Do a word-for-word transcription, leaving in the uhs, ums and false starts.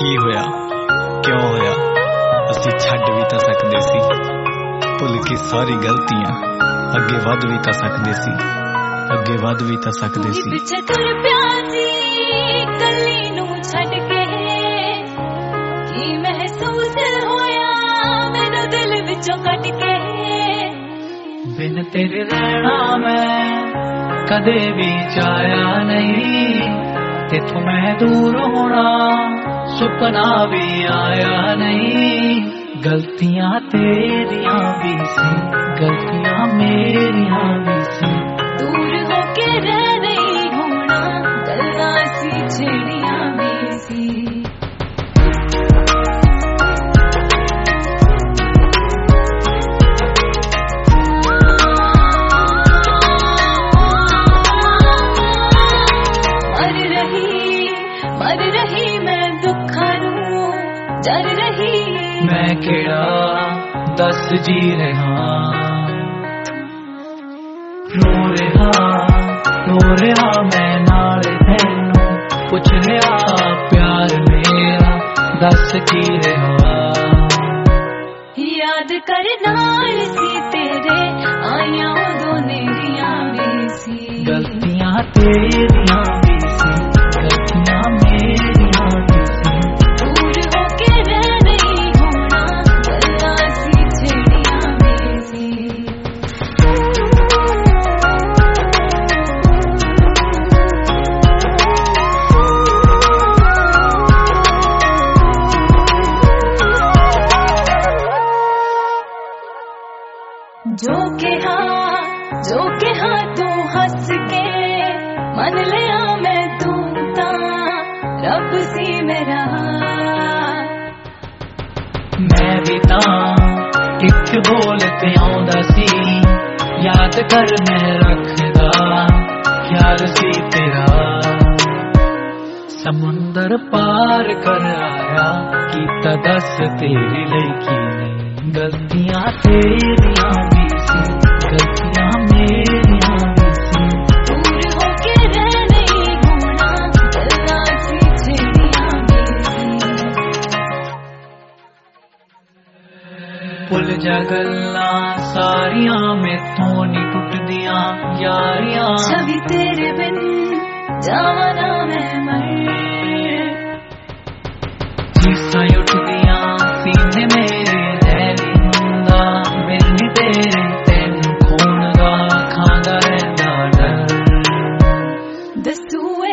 की होया क्यों होया असी छड्ड भी तां सकदे सी, भुल के सारी गलतियां अगे वध भी तां सकदे सी, अगे वध भी तां सकदे सी। पिछे तुर पिया सी कली नूं छड्ड के, की महसूस होया मैनू दिल विचों कट के। बिन तेरे रहना मैं कदे भी चाया नहीं, तेथों मैं दूर होना सुपना भी आया नहीं। गलतियां तेरियां भी सी, गलतियां मेरियां भी सी। दूर होके रह नहीं होना गल्लां सी छेड़ियां भी सी। मर रही मैं दुखां नूं जर रही, मैं केड़ा दस जी रहा। रो रहा रो रहा मैं नाल तैनू, पुछ रहा प्यार मेरा दस की रहा। याद कर नाल सी तेरे आइयां उदों नेरियां भी सी। गलतियां तेरियां भी सी, गलतियां मेरियां भी सी। दूर होके रह नहीं होना गल्लां सी छेड़ियां भी सी। जो कहा जो कहा तू हंस के मन लिया मैं तू तां रब सी मेरा। मैं भी तां किछ बोलते आउंदा सी, याद कर मैं रखदा ख्याल सी तेरा। समुंदर पार कर आया कीता दस तेरी लईकी ने। गलतियां तेरियां भी सी, गलतियां मेरियां भी सी। दूर होके रह नहीं होना गल्लां सी छेड़ियां भी सी। भुल जा गल्लां सारियां मैथों नी टुटदियां यारियां। छवि तेरे बिन जावां ना मैं मर, चीसां उठदियां सीने मेरे रैली हुंदा। मिलनी तेरे तैनू खोण दा खांदा रैंदा डर। दस तू